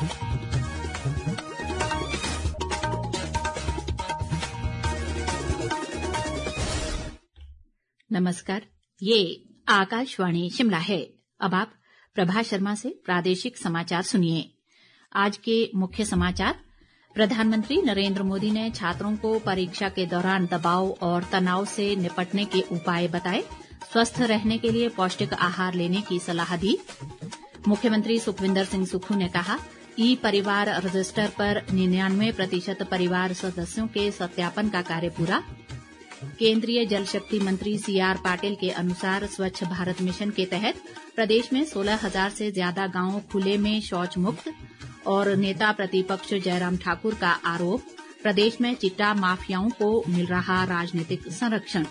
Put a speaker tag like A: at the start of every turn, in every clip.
A: नमस्कार, ये आकाशवाणी शिमला है। अब आप प्रभा शर्मा से प्रादेशिक समाचार सुनिए। आज के मुख्य समाचार। प्रधानमंत्री नरेंद्र मोदी ने छात्रों को परीक्षा के दौरान दबाव और तनाव से निपटने के उपाय बताए। स्वस्थ रहने के लिए पौष्टिक आहार लेने की सलाह दी। मुख्यमंत्री सुखविंदर सिंह सुक्खू ने कहा, ई परिवार रजिस्टर पर 99% परिवार सदस्यों के सत्यापन का कार्य पूरा। केंद्रीय जल शक्ति मंत्री सीआर पाटिल के अनुसार स्वच्छ भारत मिशन के तहत प्रदेश में 16,000 से ज्यादा गांव खुले में शौच मुक्त। और नेता प्रतिपक्ष जयराम ठाकुर का आरोप, प्रदेश में चिट्टा माफियाओं को मिल रहा राजनीतिक संरक्षण।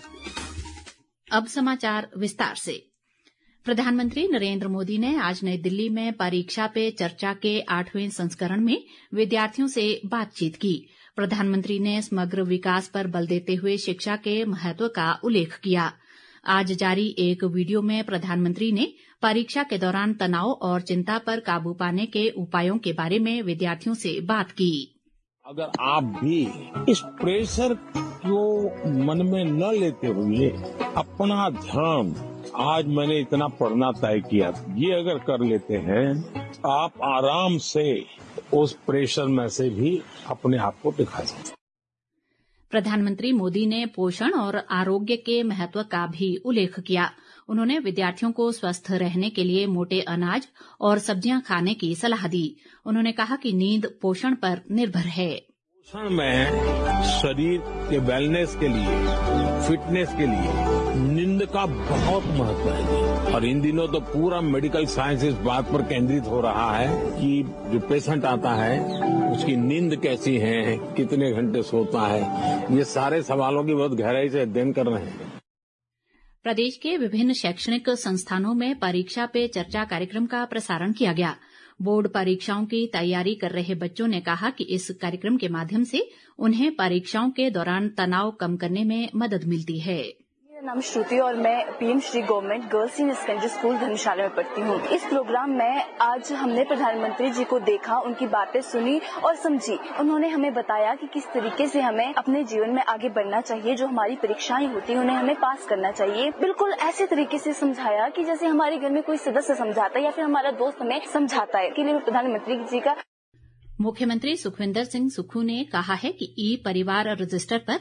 A: अब समाचार विस्तार से। प्रधानमंत्री नरेंद्र मोदी ने आज नई दिल्ली में परीक्षा पे चर्चा के 8वें संस्करण में विद्यार्थियों से बातचीत की। प्रधानमंत्री ने समग्र विकास पर बल देते हुए शिक्षा के महत्व का उल्लेख किया। आज जारी एक वीडियो में प्रधानमंत्री ने परीक्षा के दौरान तनाव और चिंता पर काबू पाने के उपायों के बारे में विद्यार्थियों से बात की।
B: अगर आप भी इस प्रेशर को मन में न लेते हुए अपना ध्यान, आज मैंने इतना पढ़ना तय किया, ये अगर कर लेते हैं, आप आराम से उस प्रेशर में से भी अपने आप को दिखा सकते।
A: प्रधानमंत्री मोदी ने पोषण और आरोग्य के महत्व का भी उल्लेख किया। उन्होंने विद्यार्थियों को स्वस्थ रहने के लिए मोटे अनाज और सब्जियां खाने की सलाह दी। उन्होंने कहा कि नींद पोषण पर निर्भर है।
B: पोषण में शरीर के वेलनेस के लिए, फिटनेस के लिए नींद का बहुत महत्व है। और इन दिनों तो पूरा मेडिकल साइंस इस बात पर केंद्रित हो रहा है कि जो पेशेंट आता है उसकी नींद कैसी है, कितने घंटे सोता है, ये सारे सवालों की बहुत गहराई से अध्ययन कर रहे हैं।
A: प्रदेश के विभिन्न शैक्षणिक संस्थानों में परीक्षा पे चर्चा कार्यक्रम का प्रसारण किया गया। बोर्ड परीक्षाओं की तैयारी कर रहे बच्चों ने कहा कि इस कार्यक्रम के माध्यम से उन्हें परीक्षाओं के दौरान तनाव कम करने में मदद मिलती है।
C: मेरा नाम श्रुति और मैं PM Shri government girls senior secondary school Dharamshala में पढ़ती हूँ। इस प्रोग्राम में आज हमने प्रधानमंत्री जी को देखा, उनकी बातें सुनी और समझी। उन्होंने हमें बताया कि किस तरीके से हमें अपने जीवन में आगे बढ़ना चाहिए, जो हमारी परीक्षाएं होती हैं उन्हें हमें पास करना चाहिए। बिल्कुल ऐसे तरीके से समझाया कि जैसे हमारे घर में कोई सदस्य समझाता है या फिर हमारा दोस्त हमें समझाता है। के लिए प्रधानमंत्री जी का
A: मुख्यमंत्री सुखविंदर सिंह सुक्खू ने कहा है कि ई परिवार रजिस्टर पर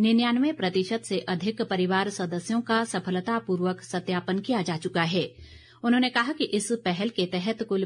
A: 99% से अधिक परिवार सदस्यों का सफलतापूर्वक सत्यापन किया जा चुका है। उन्होंने कहा कि इस पहल के तहत कुल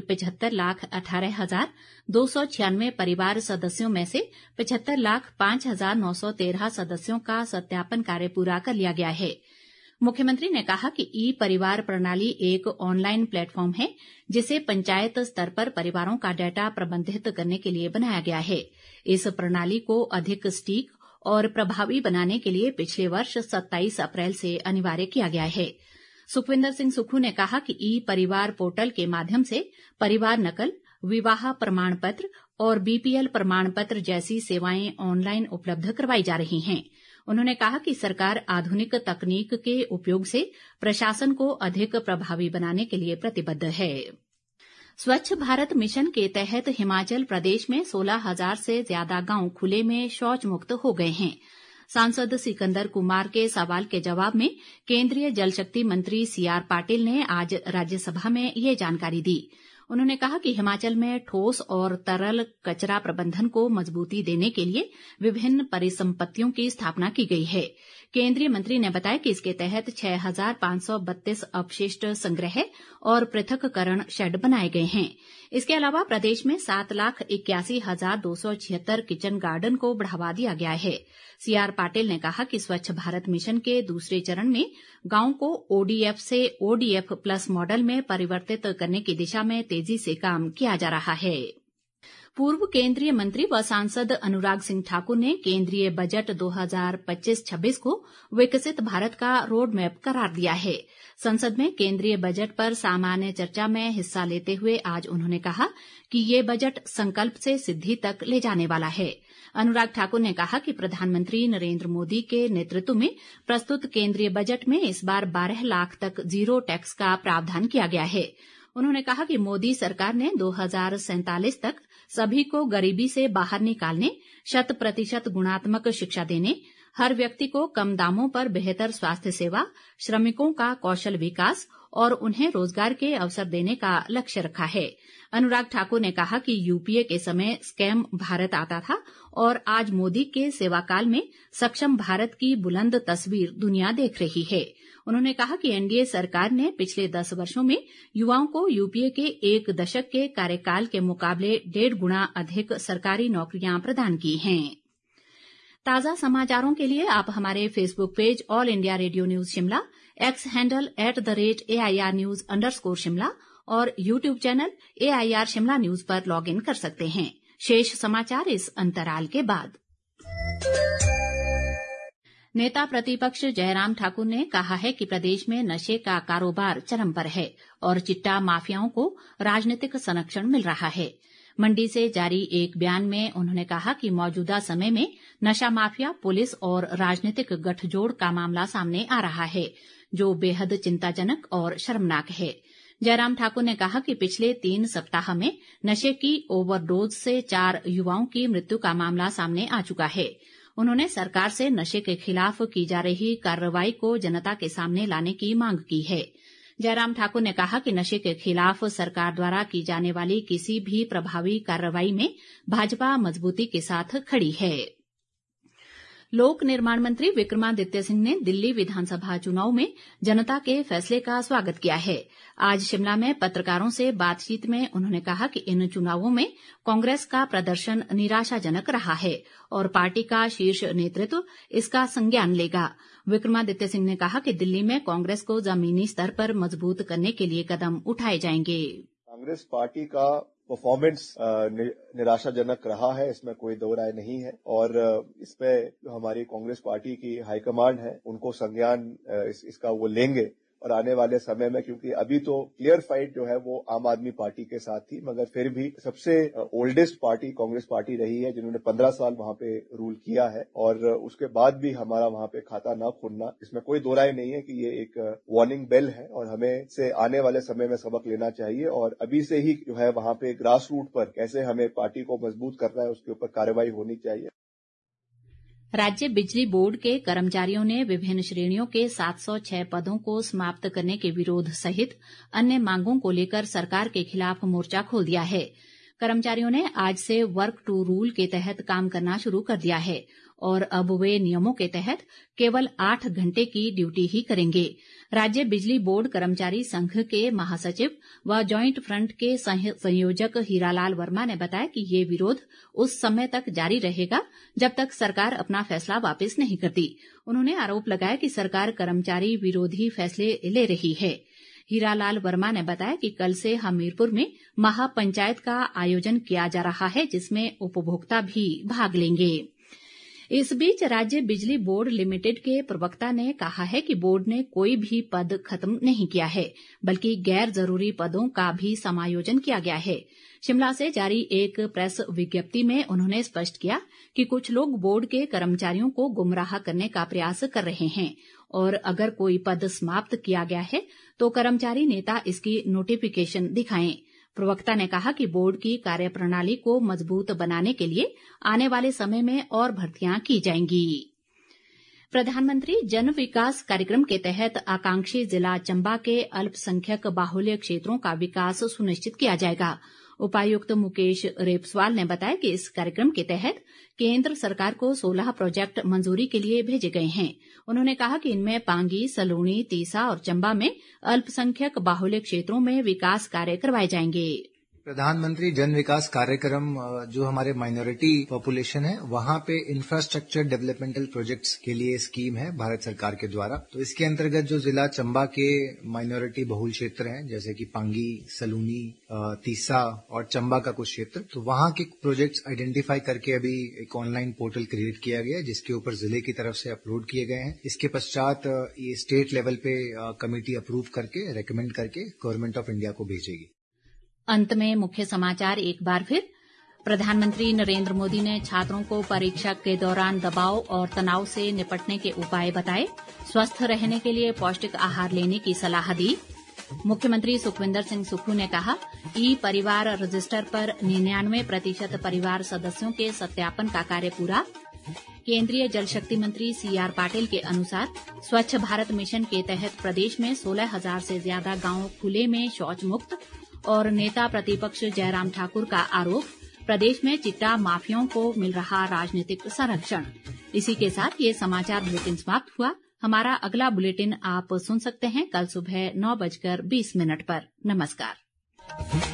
A: 75,18,296 परिवार सदस्यों में से 75,05,913 सदस्यों का सत्यापन कार्य पूरा कर लिया गया है। मुख्यमंत्री ने कहा कि ई परिवार प्रणाली एक ऑनलाइन प्लेटफॉर्म है, जिसे पंचायत स्तर पर परिवारों का डाटा प्रबंधित करने के लिए बनाया गया है। इस प्रणाली को अधिक सटीक और प्रभावी बनाने के लिए पिछले वर्ष 27 अप्रैल से अनिवार्य किया गया है। सुखविंदर सिंह सुक्खू ने कहा कि ई परिवार पोर्टल के माध्यम से परिवार नकल, विवाह प्रमाण पत्र और बीपीएल प्रमाण पत्र जैसी सेवाएं ऑनलाइन उपलब्ध करवाई जा रही हैं। उन्होंने कहा कि सरकार आधुनिक तकनीक के उपयोग से प्रशासन को अधिक प्रभावी बनाने के लिए प्रतिबद्ध है। स्वच्छ भारत मिशन के तहत हिमाचल प्रदेश में 16,000 से ज्यादा गांव खुले में शौच मुक्त हो गए हैं। सांसद सिकंदर कुमार के सवाल के जवाब में केंद्रीय जल शक्ति मंत्री सीआर पाटिल ने आज राज्यसभा में ये जानकारी दी। उन्होंने कहा कि हिमाचल में ठोस और तरल कचरा प्रबंधन को मजबूती देने के लिए विभिन्न परिसंपत्तियों की स्थापना की गई है। केंद्रीय मंत्री ने बताया कि इसके तहत 6,532 अपशिष्ट संग्रह और पृथक्करण शेड बनाए गए हैं। इसके अलावा प्रदेश में 7,81,276 किचन गार्डन को बढ़ावा दिया गया है। सीआर पाटिल ने कहा कि स्वच्छ भारत मिशन के दूसरे चरण में गांव को ओडीएफ से ओडीएफ प्लस मॉडल में परिवर्तित करने की दिशा में तेजी से काम किया जा रहा है। पूर्व केंद्रीय मंत्री व सांसद अनुराग सिंह ठाकुर ने केंद्रीय बजट 2025-26 को विकसित भारत का रोड मैप करार दिया है। संसद में केंद्रीय बजट पर सामान्य चर्चा में हिस्सा लेते हुए आज उन्होंने कहा कि ये बजट संकल्प से सिद्धि तक ले जाने वाला है। अनुराग ठाकुर ने कहा कि प्रधानमंत्री नरेंद्र मोदी के नेतृत्व में प्रस्तुत केंद्रीय बजट में इस बार 12 लाख तक जीरो टैक्स का प्रावधान किया गया है। उन्होंने कहा कि मोदी सरकार ने 2047 तक सभी को गरीबी से बाहर निकालने, 100% गुणात्मक शिक्षा देने, हर व्यक्ति को कम दामों पर बेहतर स्वास्थ्य सेवा, श्रमिकों का कौशल विकास और उन्हें रोजगार के अवसर देने का लक्ष्य रखा है। अनुराग ठाकुर ने कहा कि यूपीए के समय स्कैम भारत आता था और आज मोदी के सेवाकाल में सक्षम भारत की बुलंद तस्वीर दुनिया देख रही है। उन्होंने कहा कि एनडीए सरकार ने पिछले 10 वर्षों में युवाओं को यूपीए के 1 दशक के कार्यकाल के मुकाबले 1.5 गुना अधिक सरकारी नौकरियां प्रदान की हैं। ताजा समाचारों के लिए आप हमारे Facebook page All India Radio News Shimla, X handle @AIR News_शिमला और YouTube channel AIR Shimla News पर लॉग इन कर सकते हैं। शेष समाचार इस अंतराल के बाद। नेता प्रतिपक्ष जयराम ठाकुर ने कहा है कि प्रदेश में नशे का कारोबार चरम पर है और चिट्टा माफियाओं को राजनीतिक संरक्षण मिल रहा है। मंडी से जारी एक बयान में उन्होंने कहा कि मौजूदा समय में नशा माफिया, पुलिस और राजनीतिक गठजोड़ का मामला सामने आ रहा है, जो बेहद चिंताजनक और शर्मनाक है। जयराम ठाकुर ने कहा कि पिछले 3 सप्ताह में नशे की ओवरडोज से 4 युवाओं की मृत्यु का मामला सामने आ चुका है। उन्होंने सरकार से नशे के खिलाफ की जा रही कार्रवाई को जनता के सामने लाने की मांग की है। जयराम ठाकुर ने कहा कि नशे के खिलाफ सरकार द्वारा की जाने वाली किसी भी प्रभावी कार्रवाई में भाजपा मजबूती के साथ खड़ी है। लोक निर्माण मंत्री विक्रमादित्य सिंह ने दिल्ली विधानसभा चुनाव में जनता के फैसले का स्वागत किया है। आज शिमला में पत्रकारों से बातचीत में उन्होंने कहा कि इन चुनावों में कांग्रेस का प्रदर्शन निराशाजनक रहा है और पार्टी का शीर्ष नेतृत्व इसका संज्ञान लेगा। विक्रमादित्य सिंह ने कहा कि दिल्ली में कांग्रेस को जमीनी स्तर पर मजबूत करने के लिए कदम उठाए जाएंगे।
D: कांग्रेस पार्टी का परफॉर्मेंस निराशाजनक रहा है, इसमें कोई दो राय नहीं है और इसमें जो हमारी कांग्रेस पार्टी की हाईकमांड है उनको संज्ञान इसका वो लेंगे और आने वाले समय में, क्योंकि अभी तो क्लियर फाइट जो है वो आम आदमी पार्टी के साथ थी, मगर फिर भी सबसे ओल्डेस्ट पार्टी कांग्रेस पार्टी रही है जिन्होंने 15 साल वहां पे रूल किया है और उसके बाद भी हमारा वहां पे खाता न खुलना, इसमें कोई दो राय नहीं है कि ये एक वार्निंग बेल है और हमें से आने वाले समय में सबक लेना चाहिए और अभी से ही जो है वहां पे ग्रास रूट पर कैसे हमें पार्टी को मजबूत करना है उसके ऊपर कार्रवाई होनी चाहिए।
A: राज्य बिजली बोर्ड के कर्मचारियों ने विभिन्न श्रेणियों के 706 पदों को समाप्त करने के विरोध सहित अन्य मांगों को लेकर सरकार के खिलाफ मोर्चा खोल दिया है। कर्मचारियों ने आज से वर्क टू रूल के तहत काम करना शुरू कर दिया है और अब वे नियमों के तहत केवल 8 घंटे की ड्यूटी ही करेंगे। राज्य बिजली बोर्ड कर्मचारी संघ के महासचिव व ज्वाइंट फ्रंट के संयोजक हीरालाल वर्मा ने बताया कि ये विरोध उस समय तक जारी रहेगा जब तक सरकार अपना फैसला वापस नहीं करती। उन्होंने आरोप लगाया कि सरकार कर्मचारी विरोधी फैसले ले रही है। हीरालाल वर्मा ने बताया कि कल से हमीरपुर में महापंचायत का आयोजन किया जा रहा है जिसमें उपभोक्ता भी भाग लेंगे। इस बीच राज्य बिजली बोर्ड लिमिटेड के प्रवक्ता ने कहा है कि बोर्ड ने कोई भी पद खत्म नहीं किया है, बल्कि गैर जरूरी पदों का भी समायोजन किया गया है। शिमला से जारी एक प्रेस विज्ञप्ति में उन्होंने स्पष्ट किया कि कुछ लोग बोर्ड के कर्मचारियों को गुमराह करने का प्रयास कर रहे हैं और अगर कोई पद समाप्त किया गया है तो कर्मचारी नेता इसकी नोटिफिकेशन दिखाएं। प्रवक्ता ने कहा कि बोर्ड की कार्यप्रणाली को मजबूत बनाने के लिए आने वाले समय में और भर्तियां की जाएंगी। प्रधानमंत्री जन विकास कार्यक्रम के तहत आकांक्षी जिला चंबा के अल्पसंख्यक बाहुल्य क्षेत्रों का विकास सुनिश्चित किया जाएगा। उपायुक्त मुकेश रेपस्वाल ने बताया कि इस कार्यक्रम के तहत केंद्र सरकार को 16 प्रोजेक्ट मंजूरी के लिए भेजे गए हैं। उन्होंने कहा कि इनमें पांगी, सलूणी, तीसा और चंबा में अल्पसंख्यक बाहुल्य क्षेत्रों में विकास कार्य करवाए जाएंगे।
E: प्रधानमंत्री जन विकास कार्यक्रम जो हमारे माइनॉरिटी पॉपुलेशन है वहां पे इंफ्रास्ट्रक्चर डेवलपमेंटल प्रोजेक्ट्स के लिए स्कीम है भारत सरकार के द्वारा। तो इसके अंतर्गत जो जिला चंबा के माइनॉरिटी बहुल क्षेत्र हैं जैसे कि पांगी, सलूनी, तीसा और चंबा का कुछ क्षेत्र, तो वहां के प्रोजेक्ट्स आइडेंटिफाई करके अभी एक ऑनलाइन पोर्टल क्रिएट किया गया है जिसके ऊपर जिले की तरफ से अपलोड किए गए हैं। इसके पश्चात ये स्टेट लेवल पे कमेटी अप्रूव करके रेकमेंड करके गवर्नमेंट ऑफ इंडिया को भेजेगी।
A: अंत में मुख्य समाचार एक बार फिर। प्रधानमंत्री नरेंद्र मोदी ने छात्रों को परीक्षा के दौरान दबाव और तनाव से निपटने के उपाय बताए। स्वस्थ रहने के लिए पौष्टिक आहार लेने की सलाह दी। मुख्यमंत्री सुखविंदर सिंह सुक्खू ने कहा, ई परिवार रजिस्टर पर 99% परिवार सदस्यों के सत्यापन का कार्य पूरा। केंद्रीय जल शक्ति मंत्री CR पाटिल के अनुसार स्वच्छ भारत मिशन के तहत प्रदेश में 16,000 से ज्यादा गांव खुले में शौच मुक्त। और नेता प्रतिपक्ष जयराम ठाकुर का आरोप, प्रदेश में चिट्टा माफियाओं को मिल रहा राजनीतिक संरक्षण। इसी के साथ ये समाचार बुलेटिन समाप्त हुआ। हमारा अगला बुलेटिन आप सुन सकते हैं कल सुबह 9:20 पर। नमस्कार।